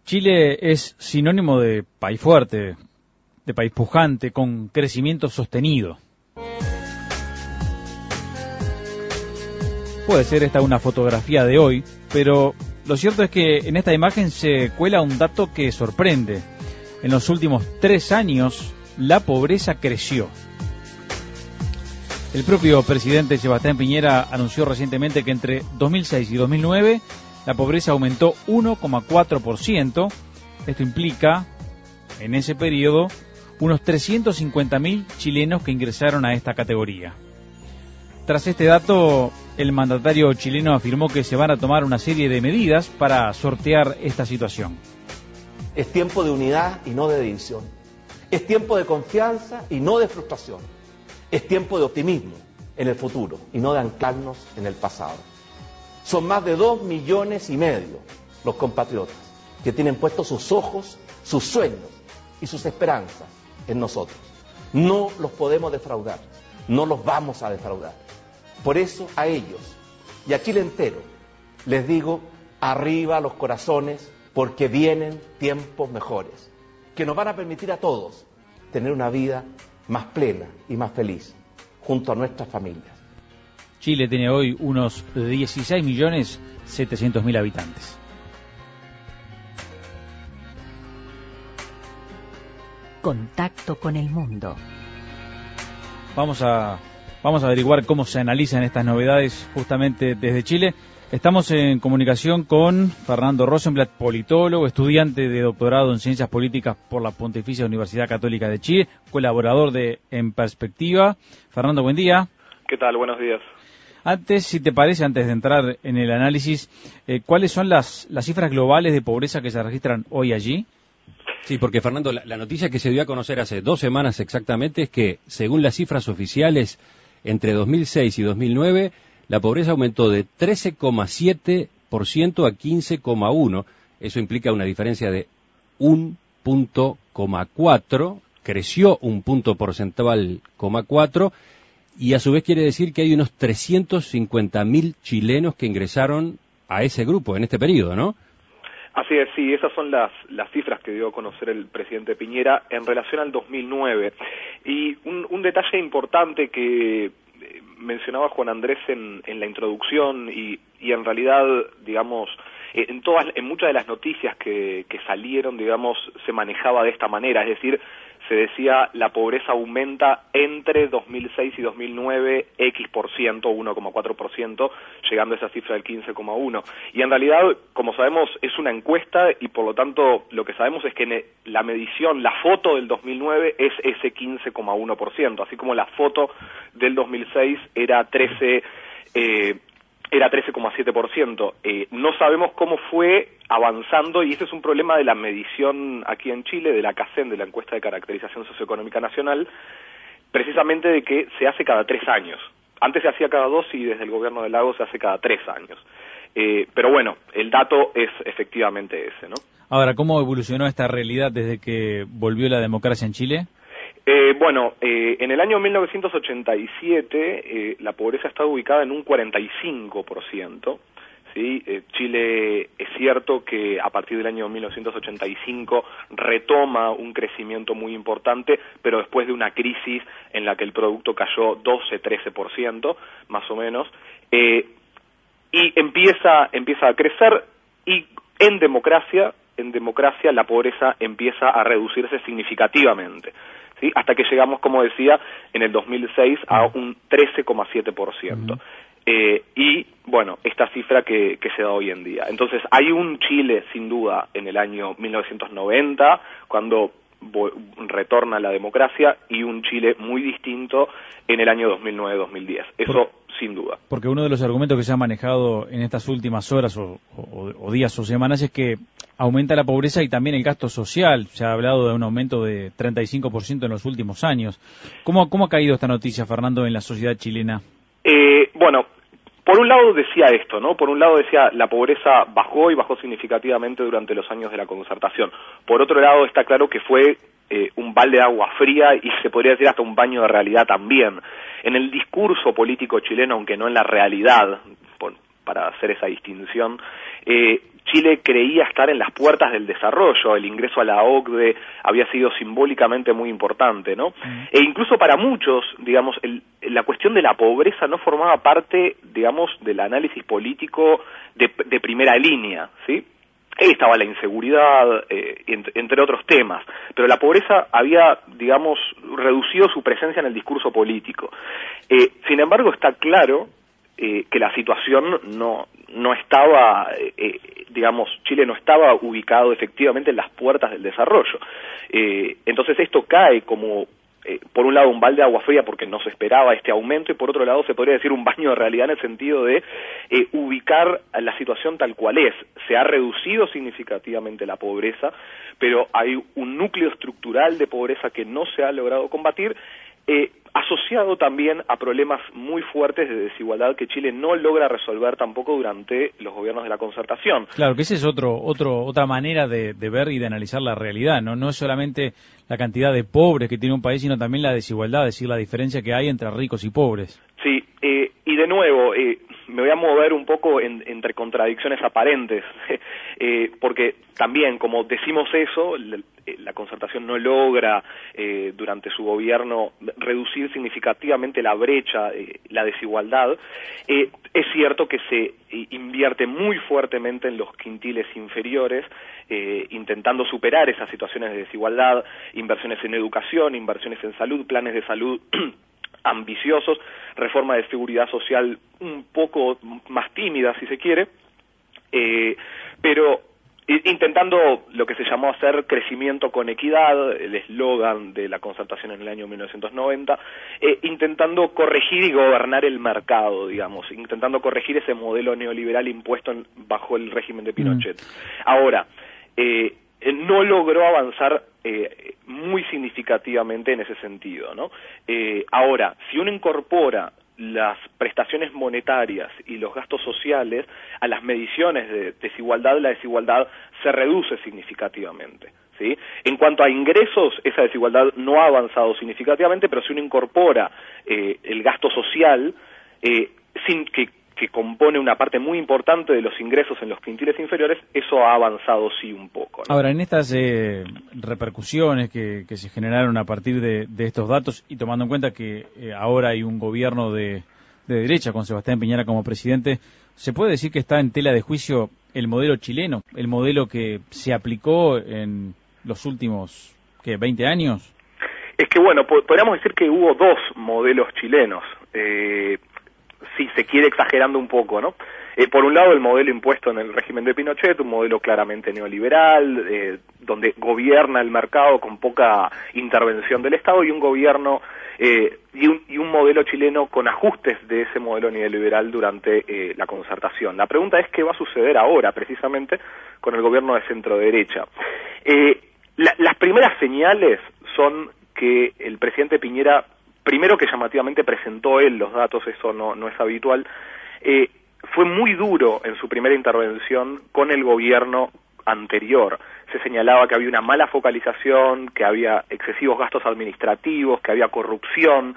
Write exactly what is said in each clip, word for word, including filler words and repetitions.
Chile es sinónimo de país fuerte, de país pujante, con crecimiento sostenido. Puede ser esta una fotografía de hoy, pero lo cierto es que en esta imagen se cuela un dato que sorprende. En los últimos tres años, la pobreza creció. El propio presidente Sebastián Piñera anunció recientemente que entre dos mil seis y dos mil nueve la pobreza aumentó uno coma cuatro por ciento. Esto implica, en ese periodo, unos trescientos cincuenta mil chilenos que ingresaron a esta categoría. Tras este dato, el mandatario chileno afirmó que se van a tomar una serie de medidas para sortear esta situación. Es tiempo de unidad y no de división. Es tiempo de confianza y no de frustración. Es tiempo de optimismo en el futuro y no de anclarnos en el pasado. Son más de dos millones y medio los compatriotas que tienen puestos sus ojos, sus sueños y sus esperanzas en nosotros. No los podemos defraudar, no los vamos a defraudar. Por eso a ellos y a Chile entero les digo, arriba los corazones, porque vienen tiempos mejores, que nos van a permitir a todos tener una vida más plena y más feliz, junto a nuestras familias. Chile tiene hoy unos dieciséis millones setecientos mil habitantes. Contacto con el mundo. Vamos a, vamos a averiguar cómo se analizan estas novedades justamente desde Chile. Estamos en comunicación con Fernando Rosenblatt, politólogo, estudiante de doctorado en Ciencias Políticas por la Pontificia Universidad Católica de Chile, colaborador de En Perspectiva. Fernando, buen día. ¿Qué tal? Buenos días. Antes, si te parece, antes de entrar en el análisis, eh, ¿cuáles son las, las cifras globales de pobreza que se registran hoy allí? Sí, porque Fernando, la, la noticia que se dio a conocer hace dos semanas exactamente es que, según las cifras oficiales, entre dos mil seis y dos mil nueve, la pobreza aumentó de trece coma siete por ciento a quince coma uno por ciento. Eso implica una diferencia de un punto coma cuatro, creció un punto porcentual coma cuatro, y a su vez quiere decir que hay unos trescientos cincuenta mil chilenos que ingresaron a ese grupo en este periodo, ¿no? Así es, sí, esas son las, las cifras que dio a conocer el presidente Piñera en relación al dos mil nueve. Y un, un detalle importante que mencionaba Juan Andrés en, en la introducción y, y en realidad, digamos, en todas, en muchas de las noticias que, que salieron, digamos, se manejaba de esta manera, es decir, se decía la pobreza aumenta entre dos mil seis y dos mil nueve X por ciento, uno coma cuatro por ciento, llegando a esa cifra del quince coma uno. Y en realidad, como sabemos, es una encuesta y por lo tanto lo que sabemos es que la medición, la foto del dos mil nueve es ese quince coma uno por ciento, así como la foto del dos mil seis era trece eh, era trece coma siete por ciento. Eh, no sabemos cómo fue avanzando, y ese es un problema de la medición aquí en Chile, de la CACEN, de la Encuesta de Caracterización Socioeconómica Nacional, precisamente de que se hace cada tres años. Antes se hacía cada dos y desde el gobierno de Lagos se hace cada tres años. Eh, pero bueno, el dato es efectivamente ese, ¿no? Ahora, ¿cómo evolucionó esta realidad desde que volvió la democracia en Chile? Eh, bueno, eh, en el año mil novecientos ochenta y siete eh, la pobreza estaba ubicada en un cuarenta y cinco por ciento, ¿sí? Eh, Chile es cierto que a partir del año mil novecientos ochenta y cinco retoma un crecimiento muy importante, pero después de una crisis en la que el producto cayó doce, trece por ciento, más o menos, eh, y empieza, empieza a crecer, y en democracia, en democracia la pobreza empieza a reducirse significativamente. ¿Sí? Hasta que llegamos, como decía, en el dos mil seis a un trece coma siete por ciento. Uh-huh. Eh, y, bueno, esta cifra que, que se da hoy en día. Entonces, hay un Chile, sin duda, en el año mil novecientos noventa, cuando retorna la democracia, y un Chile muy distinto en el año dos mil nueve dos mil diez. Eso, Por, sin duda. Porque uno de los argumentos que se ha manejado en estas últimas horas o, o, o días o semanas es que aumenta la pobreza y también el gasto social. Se ha hablado de un aumento de treinta y cinco por ciento en los últimos años. ¿Cómo, cómo ha caído esta noticia, Fernando, en la sociedad chilena? Eh, bueno, por un lado decía esto, ¿no? Por un lado decía la pobreza bajó y bajó significativamente durante los años de la Concertación. Por otro lado está claro que fue eh, un balde de agua fría y se podría decir hasta un baño de realidad también. En el discurso político chileno, aunque no en la realidad, por, para hacer esa distinción. Eh, Chile creía estar en las puertas del desarrollo, el ingreso a la O C D E había sido simbólicamente muy importante, ¿no? Mm. E incluso para muchos, digamos, el, la cuestión de la pobreza no formaba parte, digamos, del análisis político de, de primera línea, ¿sí? Ahí estaba la inseguridad, eh, entre, entre otros temas, pero la pobreza había, digamos, reducido su presencia en el discurso político. Eh, sin embargo, está claro eh, que la situación no, no estaba, eh, digamos, Chile no estaba ubicado efectivamente en las puertas del desarrollo. Eh, entonces esto cae como, eh, por un lado, un balde de agua fría porque no se esperaba este aumento, y por otro lado se podría decir un baño de realidad en el sentido de eh, ubicar la situación tal cual es. Se ha reducido significativamente la pobreza, pero hay un núcleo estructural de pobreza que no se ha logrado combatir, eh, asociado también a problemas muy fuertes de desigualdad que Chile no logra resolver tampoco durante los gobiernos de la Concertación. Claro, que esa es otro, otro, otra manera de, de ver y de analizar la realidad, ¿no? No es solamente la cantidad de pobres que tiene un país, sino también la desigualdad, es decir, la diferencia que hay entre ricos y pobres. Sí, eh, y de nuevo, eh, me voy a mover un poco en, entre contradicciones aparentes, eh, porque también, como decimos eso, la, la Concertación no logra eh, durante su gobierno reducir significativamente la brecha, eh, la desigualdad. Eh, es cierto que se invierte muy fuertemente en los quintiles inferiores, eh, intentando superar esas situaciones de desigualdad, inversiones en educación, inversiones en salud, planes de salud ambiciosos, reforma de seguridad social un poco más tímida, si se quiere, eh, pero intentando lo que se llamó hacer crecimiento con equidad, el eslogan de la Concertación en el año mil novecientos noventa, eh, intentando corregir y gobernar el mercado, digamos, intentando corregir ese modelo neoliberal impuesto en, bajo el régimen de Pinochet. Mm. Ahora, eh, no logró avanzar eh, muy significativamente en ese sentido, ¿no? Eh, ahora, si uno incorpora las prestaciones monetarias y los gastos sociales a las mediciones de desigualdad, la desigualdad se reduce significativamente, ¿sí? En cuanto a ingresos, esa desigualdad no ha avanzado significativamente, pero si uno incorpora eh, el gasto social, eh, sin que que compone una parte muy importante de los ingresos en los quintiles inferiores, eso ha avanzado sí un poco, ¿no? Ahora, en estas eh, repercusiones que, que se generaron a partir de, de estos datos, y tomando en cuenta que eh, ahora hay un gobierno de, de derecha con Sebastián Piñera como presidente, ¿se puede decir que está en tela de juicio el modelo chileno, el modelo que se aplicó en los últimos, ¿qué, veinte años? Es que, bueno, po- podríamos decir que hubo dos modelos chilenos, eh... si se quiere exagerando un poco, ¿no? Eh, por un lado, el modelo impuesto en el régimen de Pinochet, un modelo claramente neoliberal, eh, donde gobierna el mercado con poca intervención del Estado, y un gobierno eh, y, un, y un modelo chileno con ajustes de ese modelo neoliberal durante eh, la Concertación. La pregunta es qué va a suceder ahora, precisamente, con el gobierno de centro-derecha. Eh, la, las primeras señales son que el presidente Piñera, primero que llamativamente presentó él los datos, eso no, no es habitual, eh, fue muy duro en su primera intervención con el gobierno anterior. Se señalaba que había una mala focalización, que había excesivos gastos administrativos, que había corrupción.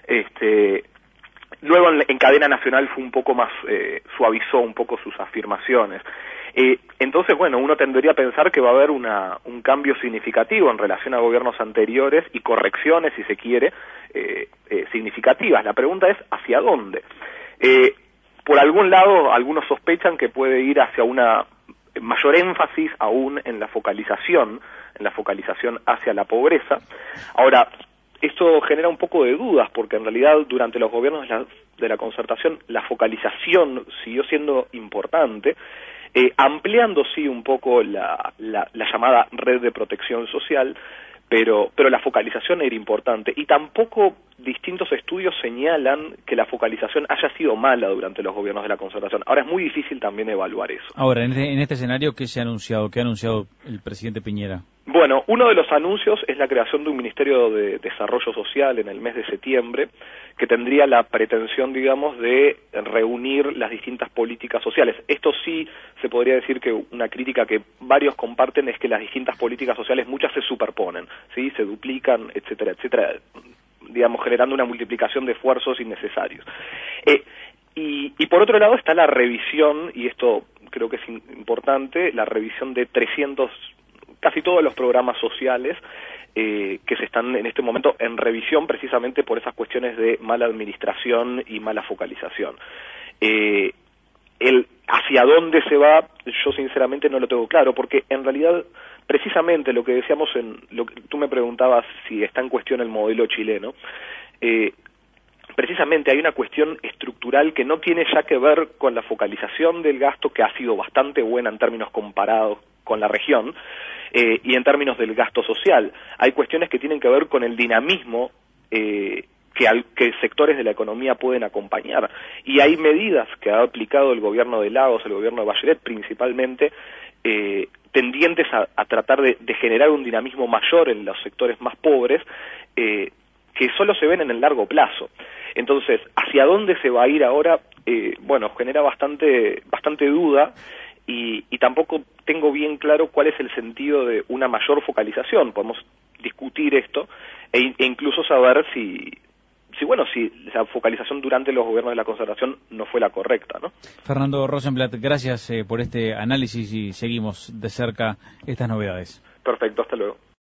Este, luego en, en cadena nacional fue un poco más, eh, suavizó un poco sus afirmaciones. Eh, entonces, bueno, uno tendría a pensar que va a haber una, un cambio significativo en relación a gobiernos anteriores y correcciones, si se quiere, eh, eh, significativas. La pregunta es, ¿hacia dónde? Eh, por algún lado, algunos sospechan que puede ir hacia una mayor énfasis aún en la focalización, en la focalización hacia la pobreza. Ahora, esto genera un poco de dudas, porque en realidad durante los gobiernos de la, de la Concertación la focalización siguió siendo importante, Eh, ampliando sí un poco la, la, la llamada red de protección social, pero, pero la focalización era importante, y tampoco distintos estudios señalan que la focalización haya sido mala durante los gobiernos de la Concertación. Ahora es muy difícil también evaluar eso. Ahora, en este, en este escenario, ¿qué se ha anunciado? ¿Qué ha anunciado el presidente Piñera? Bueno, uno de los anuncios es la creación de un Ministerio de Desarrollo Social en el mes de septiembre, que tendría la pretensión, digamos, de reunir las distintas políticas sociales. Esto sí se podría decir que una crítica que varios comparten es que las distintas políticas sociales, muchas se superponen, ¿sí? Se duplican, etcétera, etcétera, digamos, generando una multiplicación de esfuerzos innecesarios. Eh, y, y por otro lado está la revisión, y esto creo que es importante, la revisión de trescientos, casi todos los programas sociales eh, que se están en este momento en revisión precisamente por esas cuestiones de mala administración y mala focalización. Eh, el hacia dónde se va, yo sinceramente no lo tengo claro, porque en realidad precisamente lo que decíamos en lo que tú me preguntabas si está en cuestión el modelo chileno, eh, precisamente hay una cuestión estructural que no tiene ya que ver con la focalización del gasto, que ha sido bastante buena en términos comparados con la región, eh, y en términos del gasto social. Hay cuestiones que tienen que ver con el dinamismo eh, que, al, que sectores de la economía pueden acompañar. Y hay medidas que ha aplicado el gobierno de Lagos, el gobierno de Bachelet principalmente, eh, tendientes a, a tratar de, de generar un dinamismo mayor en los sectores más pobres, eh, que solo se ven en el largo plazo. Entonces, ¿hacia dónde se va a ir ahora? Eh, bueno, genera bastante, bastante duda y, y tampoco tengo bien claro cuál es el sentido de una mayor focalización. Podemos discutir esto e, e incluso saber si, si, bueno, si la focalización durante los gobiernos de la concertación no fue la correcta, ¿no? Fernando Rosenblatt, gracias eh, por este análisis y seguimos de cerca estas novedades. Perfecto, hasta luego.